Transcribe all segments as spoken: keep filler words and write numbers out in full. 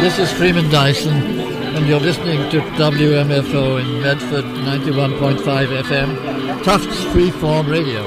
This is Freeman Dyson, and you're listening to W M F O in Medford, ninety-one point five F M, Tufts Freeform Radio.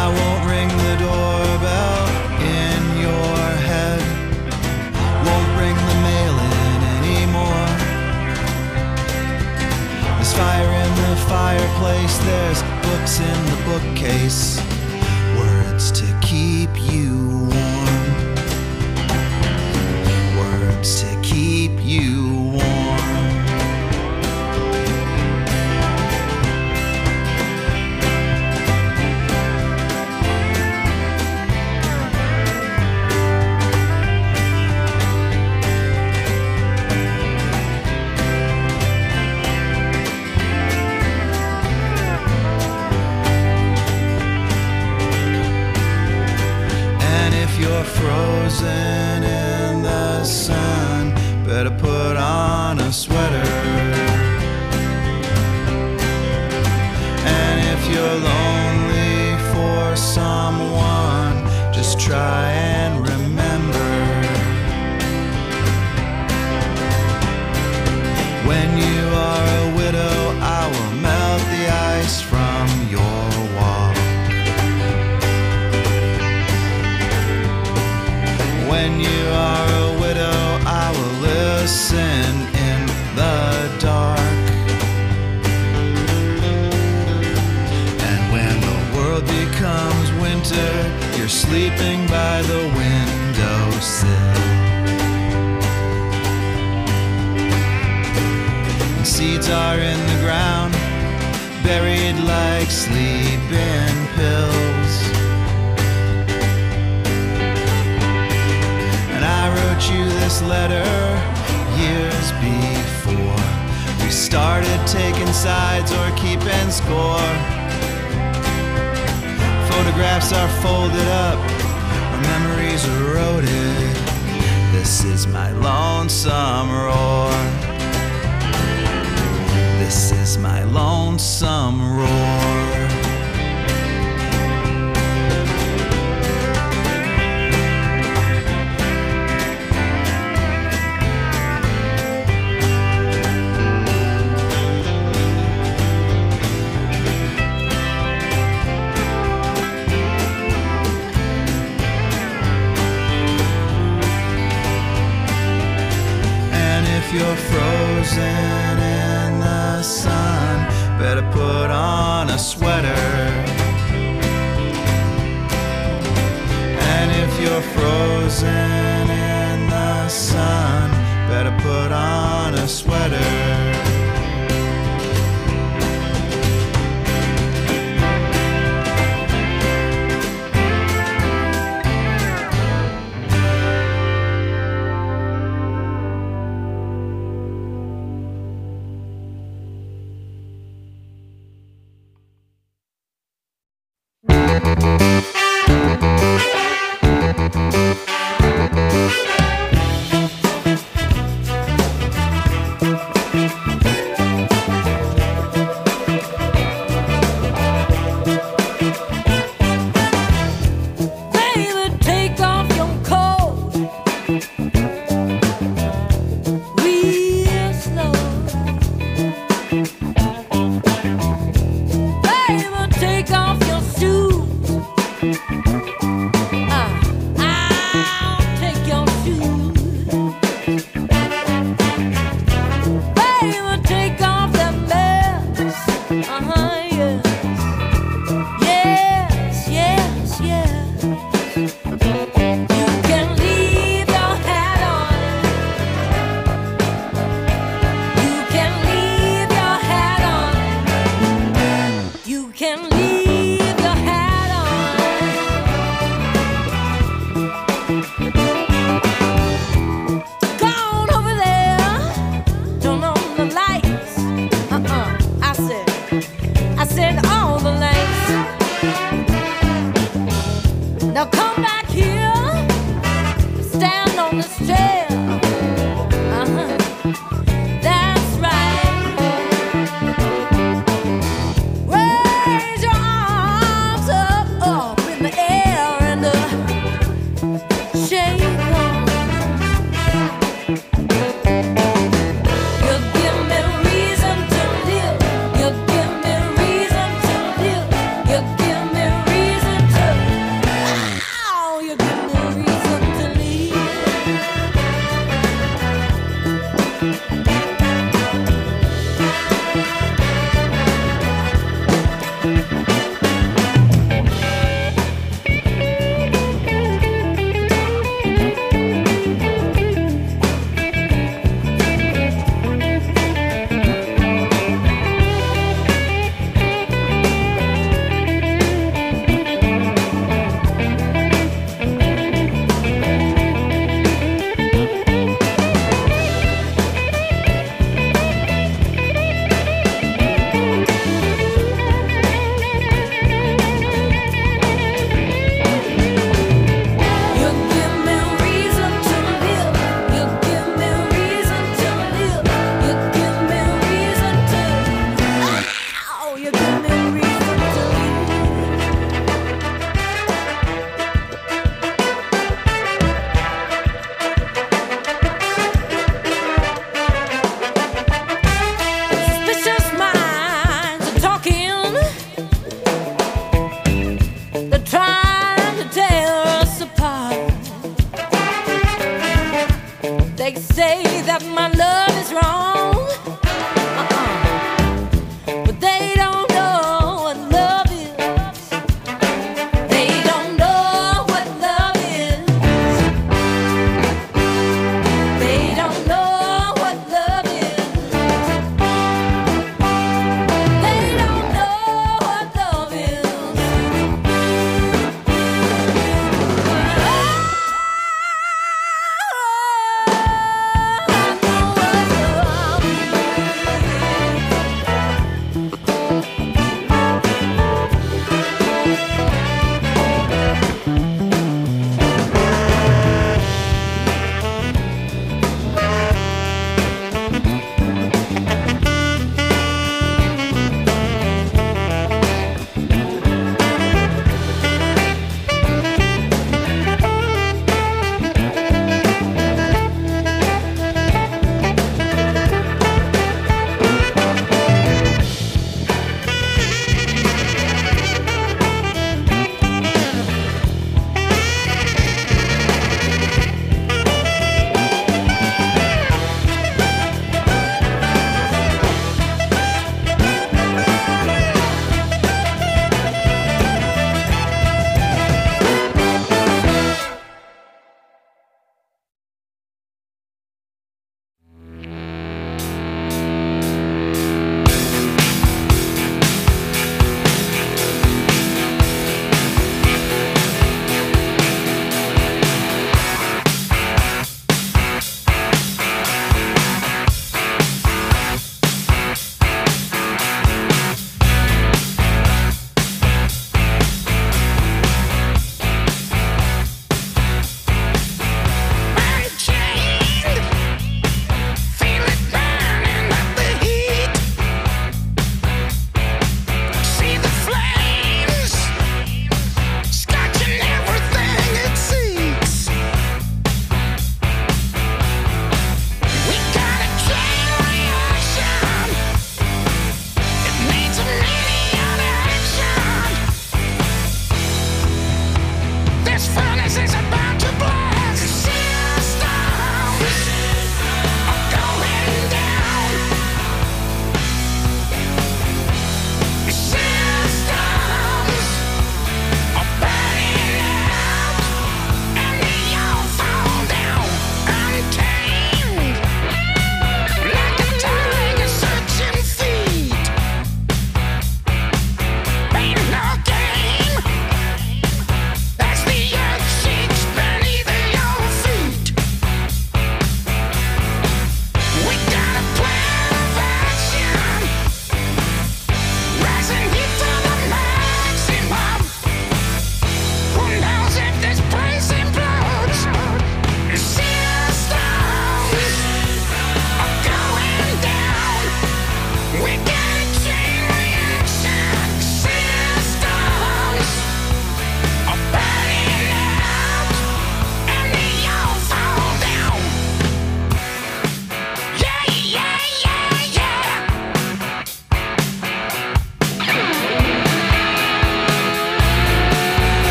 Won't bring place, there's books in the bookcase, words to keep you warm, words to keep you warm. Frozen in the sun, better put on a sweater. And if you're lonely for someone, just try and remember, when you are a widow, I will melt the ice from your wall. When you are a widow, I will listen in the dark. And when the world becomes winter, you're sleeping by the windowsill. And seeds are in the ground, buried like sleeping pills. I wrote you this letter years before we started taking sides or keeping score. Photographs are folded up, our memories eroded. This is my lonesome roar. This is my lonesome roar. If you're frozen in the sun, better put on a sweater. And if you're frozen in the sun, better put on a sweater.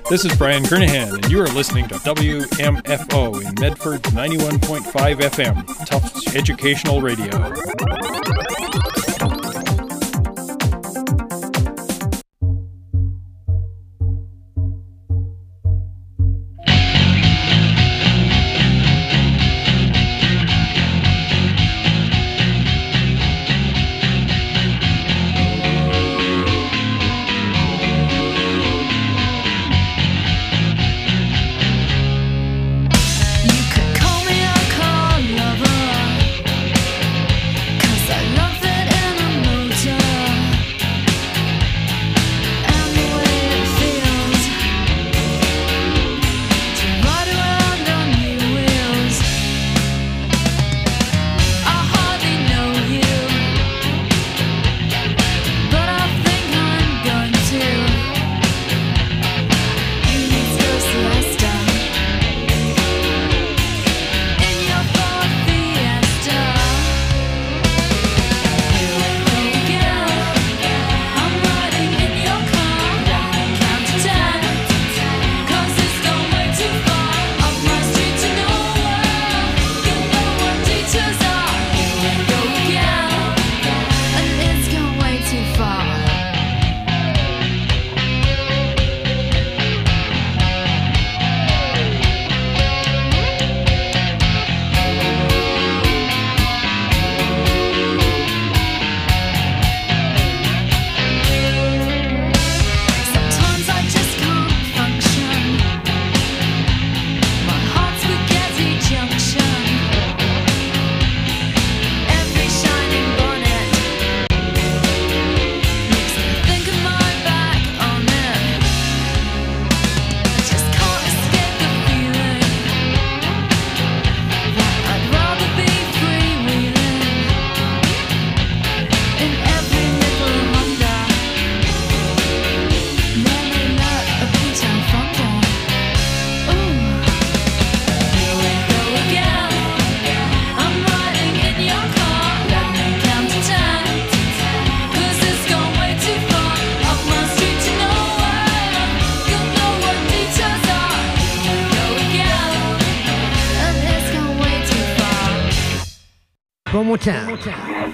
This is Brian Kernahan, and you are listening to W M F O in Medford ninety-one point five F M, Tufts Educational Radio. One more time. One more time.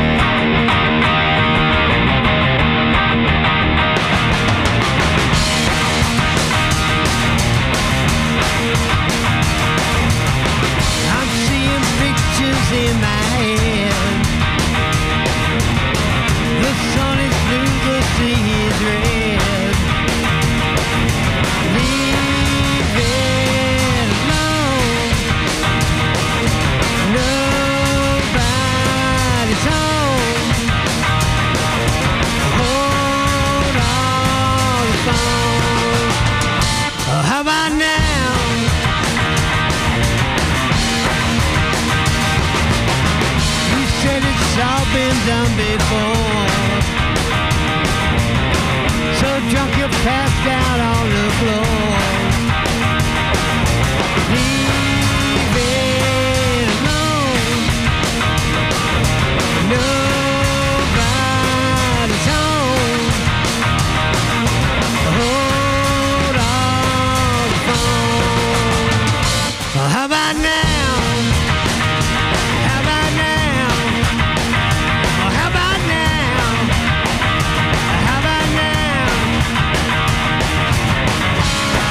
I'm seeing pictures in my head. The sun is blue, the sea is red. Leave it alone. Nobody's home. Hold on the phone. Oh, how about now? You said it's all been done before. So drunk you're passed out on the floor. Leave it alone. Nobody's home. Hold on the phone. Well, how about now? How about now? Well, how about now? How about now?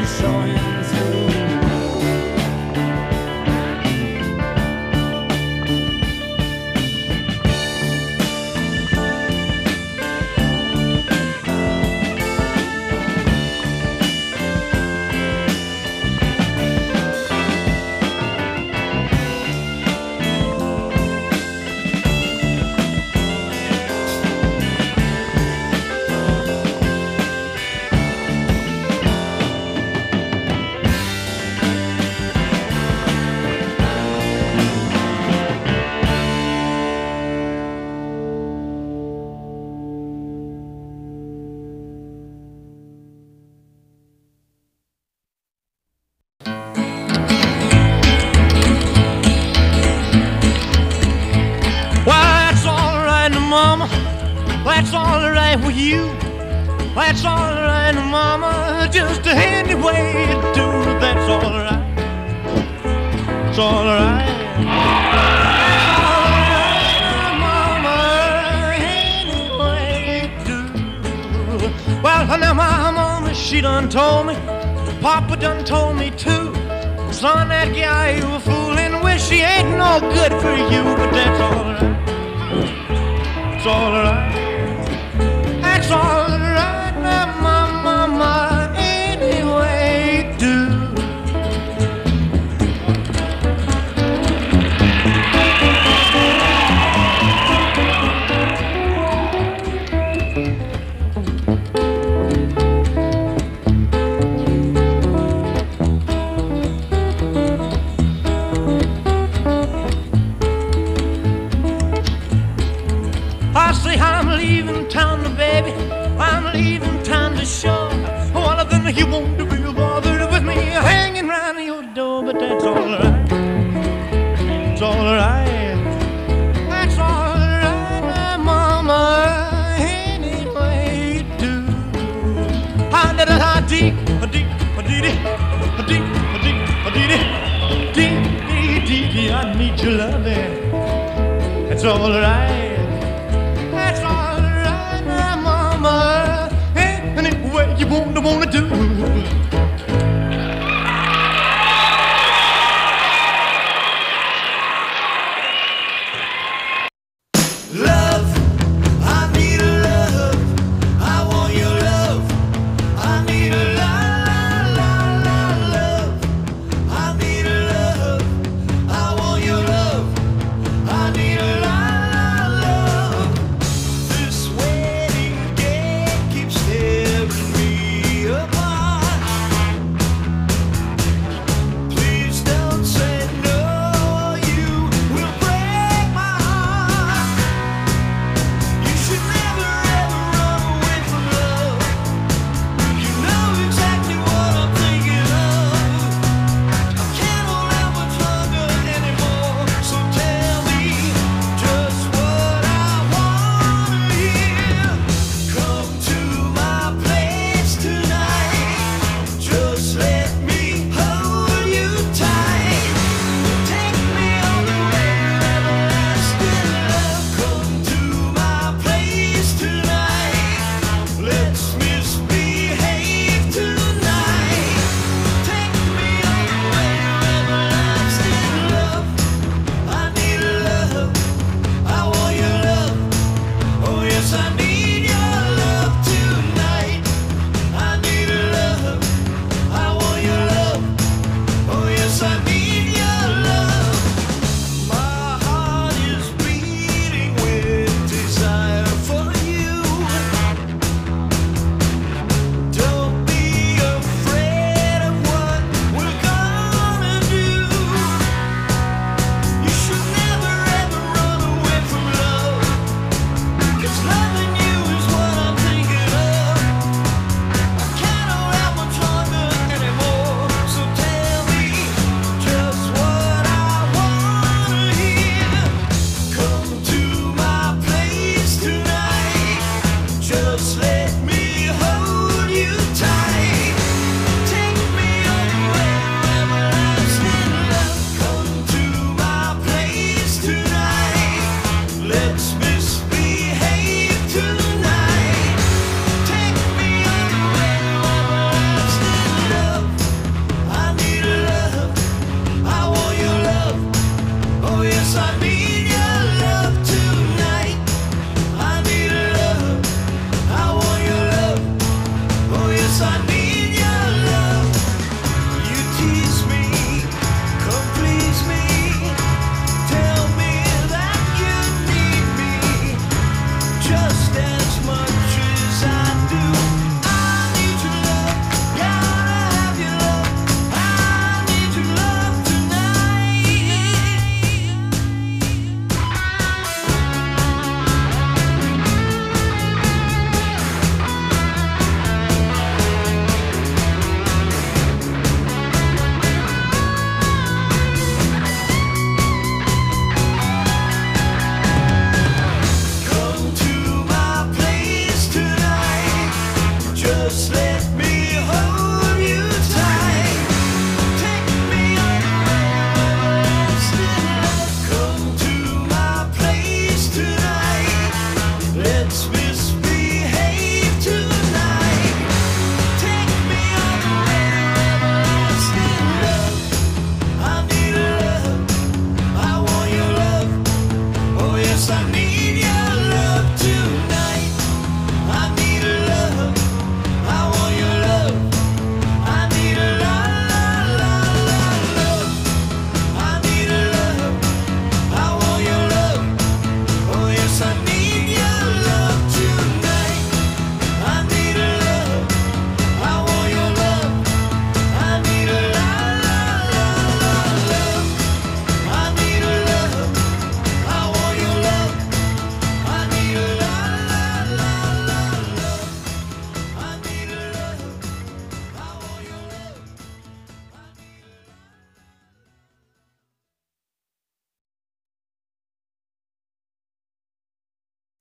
saw him through. That's all right with you. That's all right, Mama. Just any way you do. That's all right. It's all right. It's all right, Mama. Any way you do. Well, now my mama, she done told me. Papa done told me too. Son, that guy you were fooling with, she ain't no good for you. But that's all right. It's all right. It's all right now, my mama, anyway, do. I say I'm leaving town, baby. I'm leaving town to show. Well, then you won't be bothered with me hanging round your door, but that's all right. It's all right. That's all right, Mama. Anyway, you do. I did it, I did, I did, I did it, I did, I did, I did it, did, did, did. I need your loving. That's all right. That's all right, Mama. Any way you wanna wanna do. I need a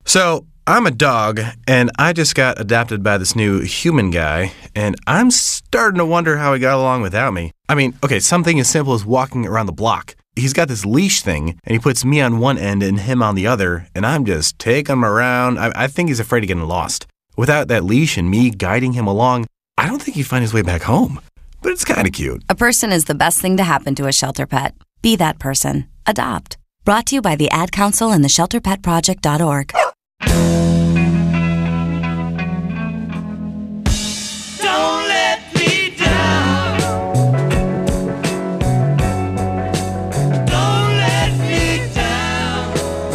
So, I'm a dog, and I just got adopted by this new human guy, and I'm starting to wonder how he got along without me. I mean, okay, something as simple as walking around the block. He's got this leash thing, and he puts me on one end and him on the other, and I'm just taking him around. I, I think he's afraid of getting lost. Without that leash and me guiding him along, I don't think he'd find his way back home. But it's kind of cute. A person is the best thing to happen to a shelter pet. Be that person. Adopt. Brought to you by the Ad Council and the shelter pet project dot org. Don't let me down. Don't let me down.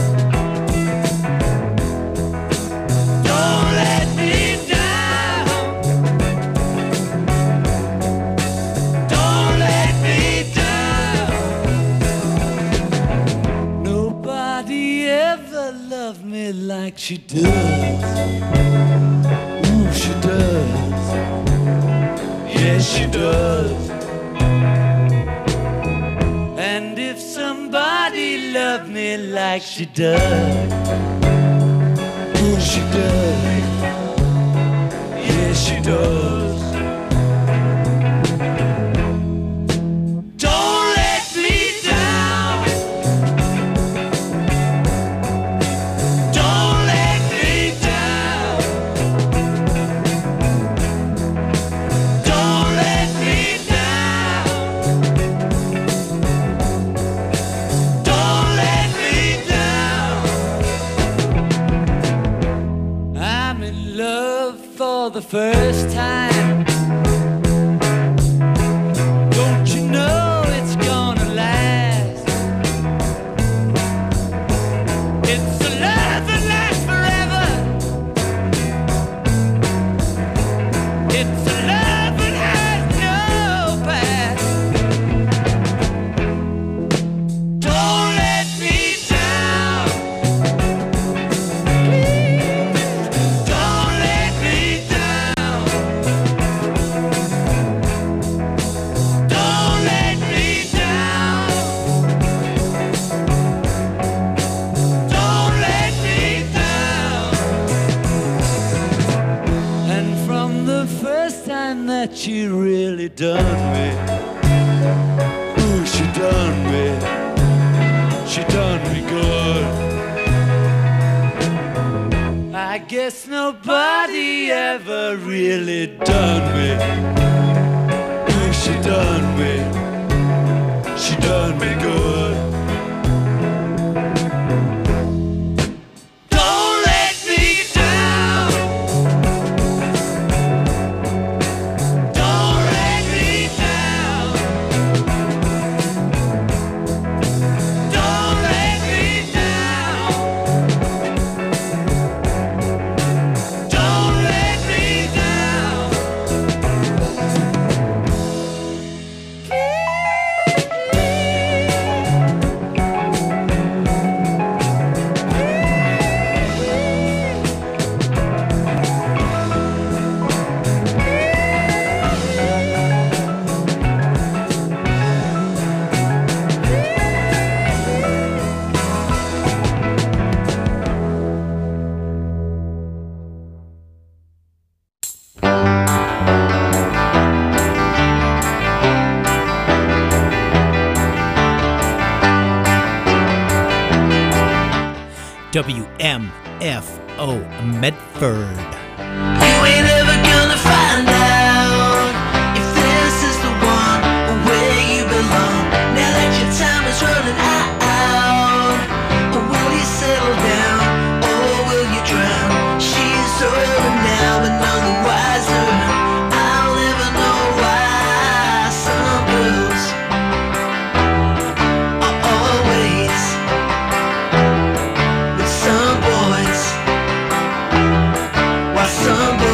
Don't let me down. Don't let me down. Nobody ever loved me like she does. Ooh, she does. Yes, she does. And if somebody loved me like she does, ooh, she does. Yes, she does. Don't let me down. Don't let me down. Don't let me down. Don't let me down. I'm in love for the first time. Don't you know it's gonna last? It's a love that lasts forever. It's a love that has no past. Don't let me down. Please, don't let me down. Don't let me down. Don't let me down. And from the first time that she really done me, ooh, she done me, she done me good. I guess nobody ever really done me, ooh, she done me, she done me good. Don't let me down. Don't let me down. Don't let me down. Don't let me down. W M F O Medford. You ain't ever gonna find out if this is the one or where you belong. Now that your time is running out, or will you settle down, or will you drown? She's older now, but none the wiser. I'll never know why some girls are always with some boys, while some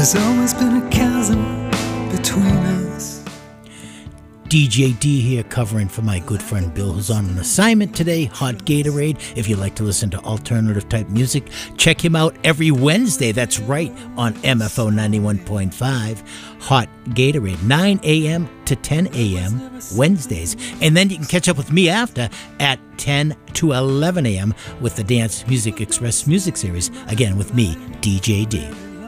There's always been a chasm between us. D J D here covering for my good friend Bill, who's on an assignment today, Hot Gatorade. If you like to listen to alternative type music, check him out every Wednesday. That's right, on M F O ninety-one point five. Hot Gatorade, nine a.m. to ten a.m. Wednesdays. And then you can catch up with me after at ten to eleven a.m. with the Dance Music Express Music Series. Again, with me, D J D.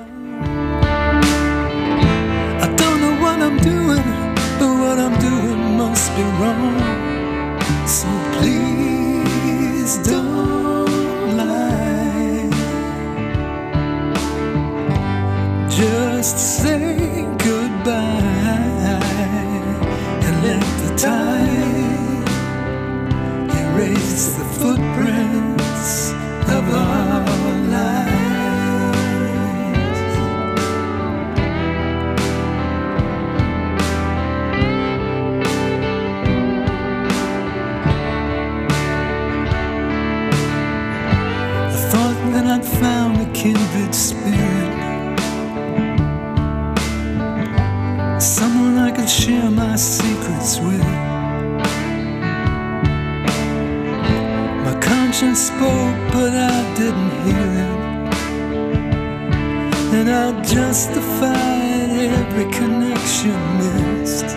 I don't know what I'm doing, but what I'm doing must be wrong. So please don't lie. Just say goodbye and let the tide erase the footprints of our lives. That I'd found a kindred spirit, someone I could share my secrets with. My conscience spoke, but I didn't hear it, and I justified every connection missed.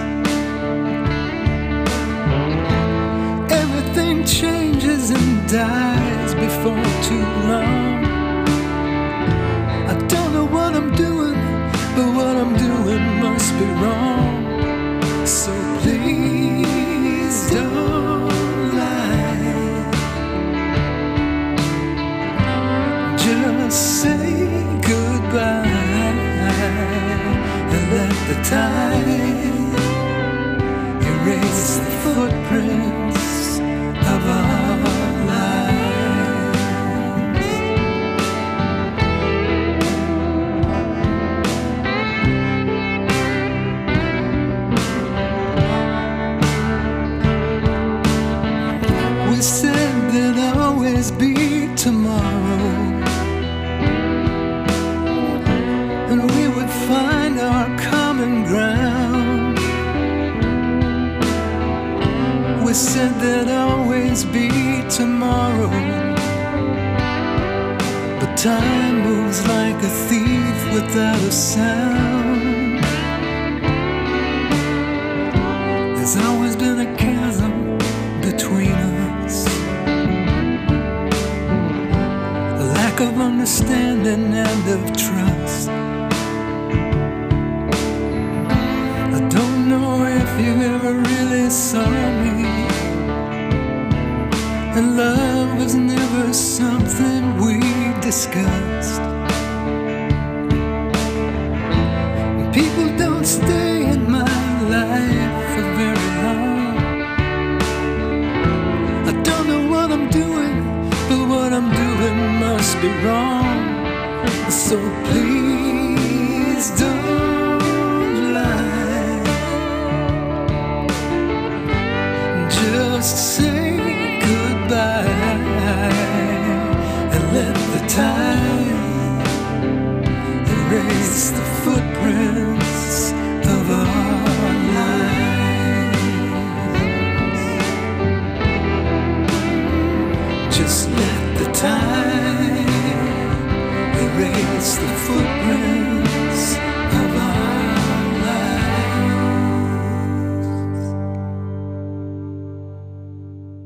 Everything changes and dies before too long. I don't know what I'm doing, but what I'm doing must be wrong. So please don't lie. Just say goodbye and let the tide erase the footprints of our lives. We said there'd always be tomorrow, and we would find our common ground. We said there'd always be tomorrow, but time moves like a thief without a sound. There's always been a chasm between us, a lack of understanding and of trust. I don't know if you ever really saw me, and love was never something we discussed. People don't stay in my life for very long. I don't know what I'm doing, but what I'm doing must be wrong. So please don't lie. Just say goodbye and let the tide erase the footprints of our lives. Just let the tide erase the footprints of our lives.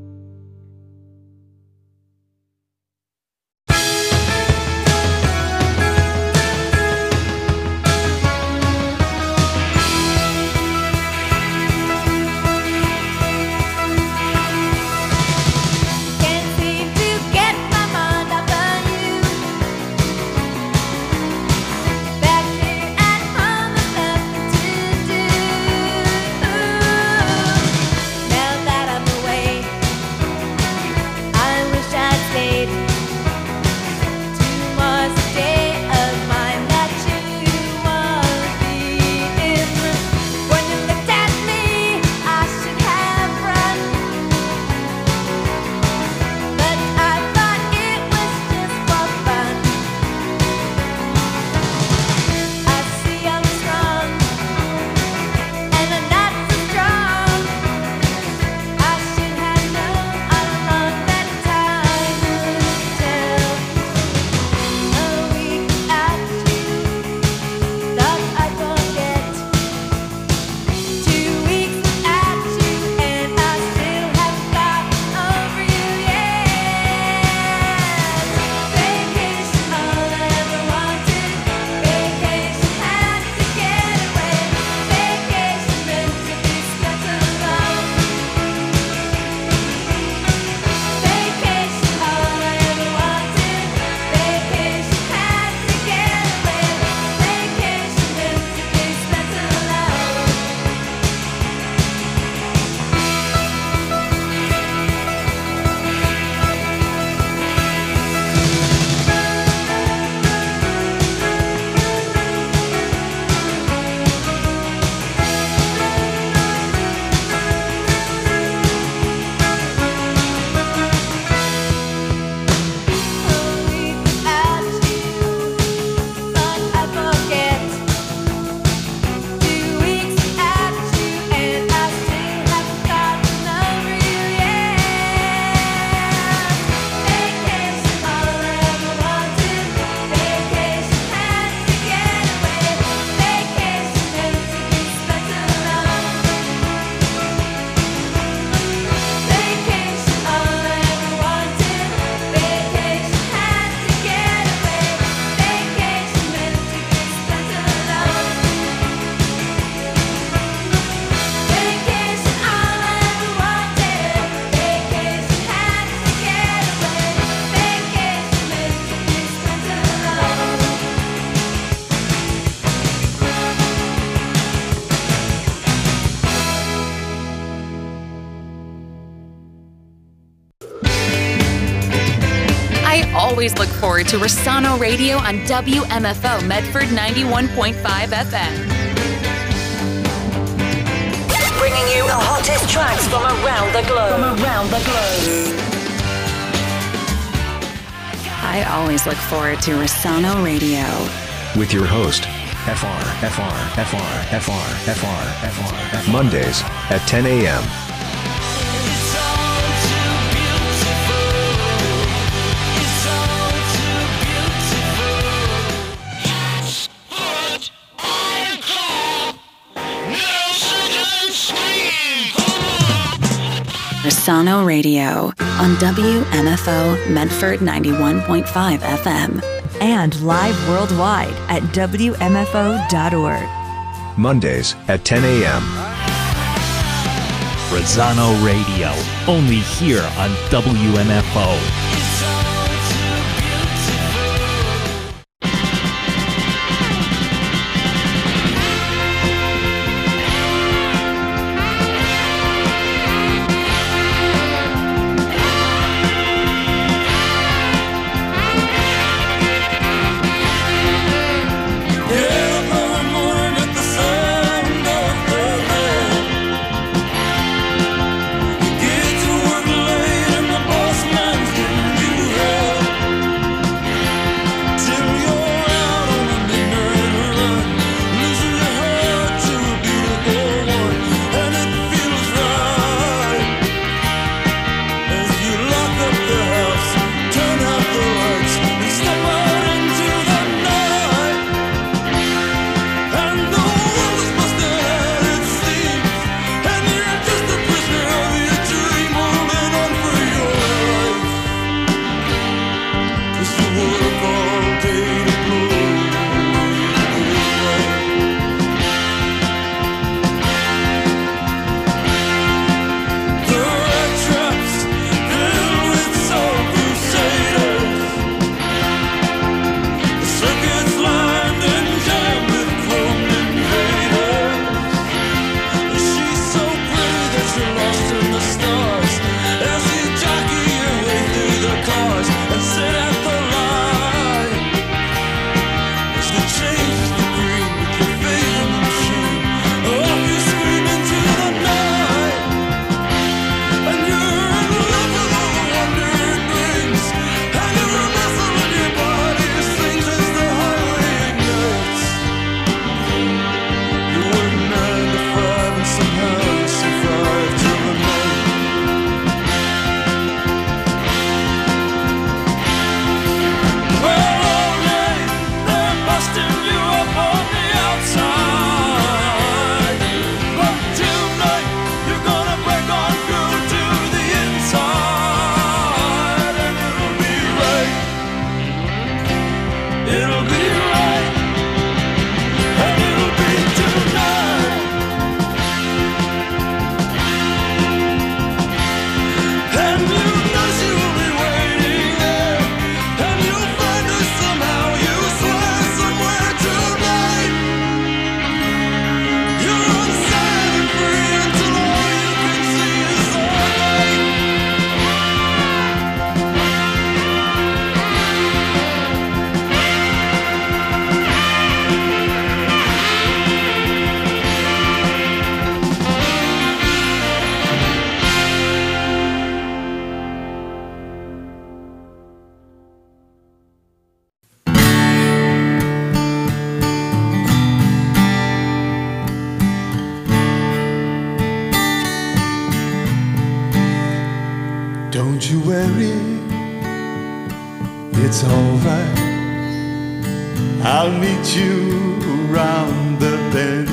always look forward to Rosano Radio on W M F O Medford ninety-one point five F M. Bringing you the hottest tracks from around the globe. From around the globe. I always look forward to Rosano Radio. With your host, F R, F R, F R, F R, F R, F R, F R. Mondays at ten a.m. Rosano Radio on W M F O Medford ninety-one point five F M. And live worldwide at W M F O dot org. Mondays at ten a.m. Rosano Radio, only here on W M F O. Don't you worry, it's alright. I'll meet you around the bend.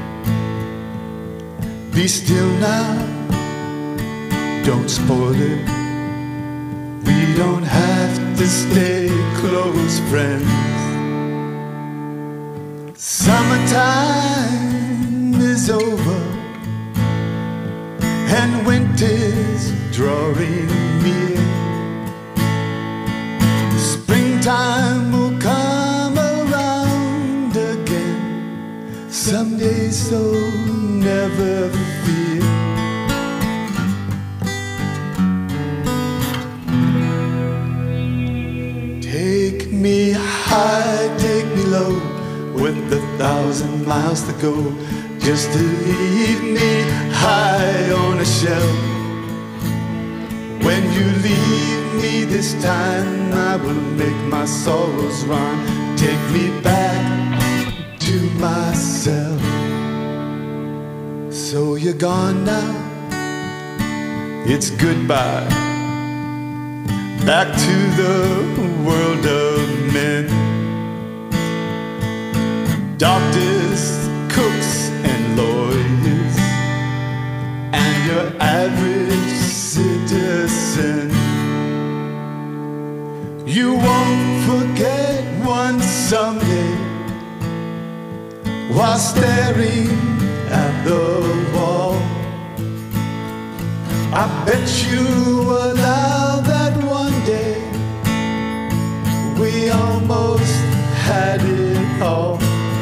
Be still now, don't spoil it. We don't have to stay close friends. Summertime is over and winter's drawing near. Springtime will come around again someday, so never fear. thousand miles to go just to leave me high on a shelf. When you leave me this time, I will make my sorrows run. Take me back to myself. So you're gone now, it's goodbye. Back to the world of men. Doctors, cooks, and lawyers, and your average citizen. You won't forget one someday while staring at the wall. I bet you allow that one day we almost had it all.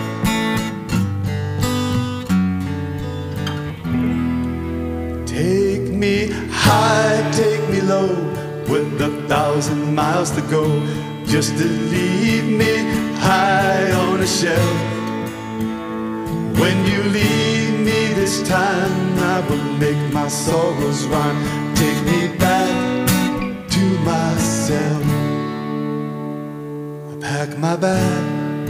Take me high, take me low, with a thousand miles to go, just to leave me high on a shelf. When you leave me this time, I will make my sorrows run. Take me back to myself. I pack my bag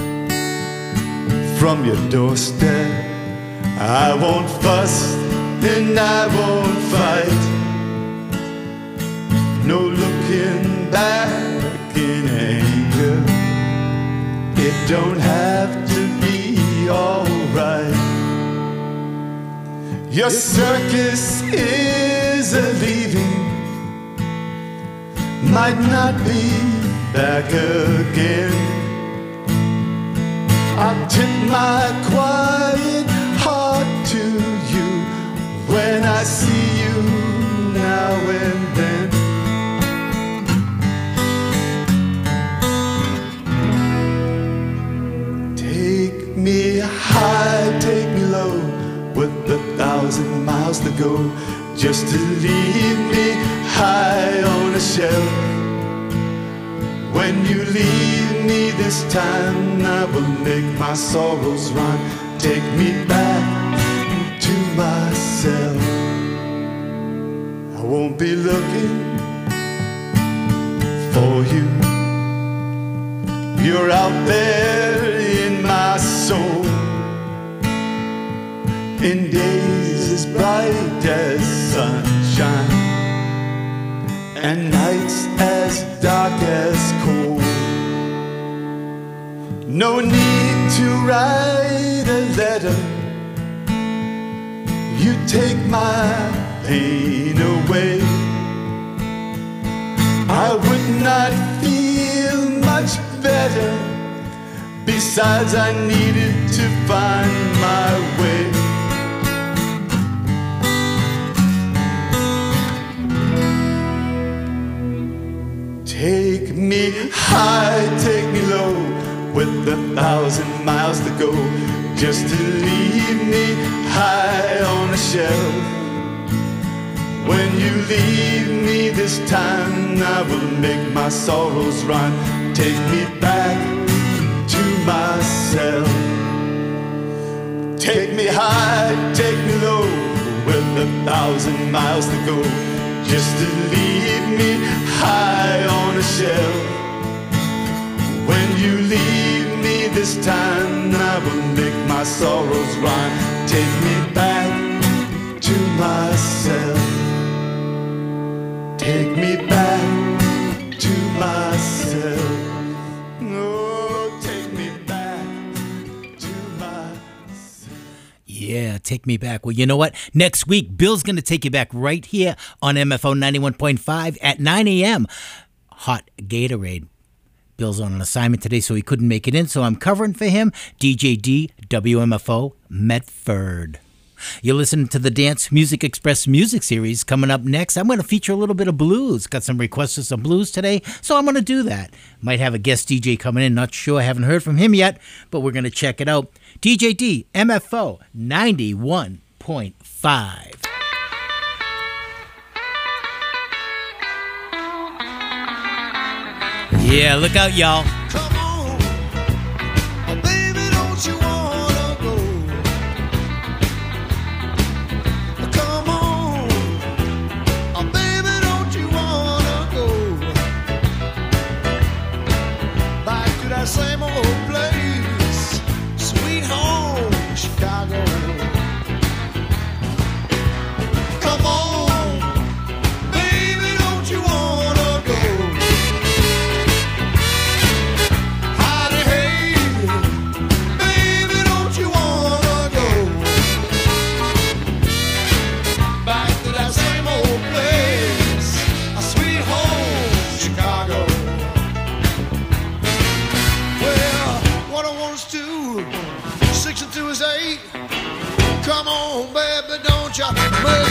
from your doorstep. I won't fuss and I won't fight. No looking back in anger. It don't have to be alright. Your circus is a leaving, might not be back again. I tip my quiet heart to you when I see you now and then. Take me high, take me low, with a thousand miles to go, just to leave me high on a shelf. When you leave me this time, I will make my sorrows run. Take me back to myself. I won't be looking for you. You're out there in my soul, in days as bright as sunshine, and nights as dark as cold. No need to write a letter, you take my pain away. I would not feel much better, besides I needed to find my way. Take me high, take me low, with a thousand miles to go, just to leave me high on a shelf. When you leave me this time, I will make my sorrows run. Take me back to myself. Take me high, take me low, with a thousand miles to go, just to leave me high on a shelf. When you leave me this time, I will make my sorrows run. Take me back to myself. Take me back to myself. Oh, take me back to myself. Yeah, take me back. Well, you know what? Next week, Bill's going to take you back right here on M F O ninety-one point five at nine a.m. Hot Gatorade. Bill's on an assignment today, so he couldn't make it in, so I'm covering for him. D J D, W M F O, Medford. You're listening to the Dance Music Express music series. Coming up next, I'm going to feature a little bit of blues. Got some requests for some blues today, so I'm going to do that. Might have a guest D J coming in. Not sure. I haven't heard from him yet, but we're going to check it out. D J D, M F O ninety-one point five. Yeah, look out, y'all. Come on, oh, baby, don't you wanna But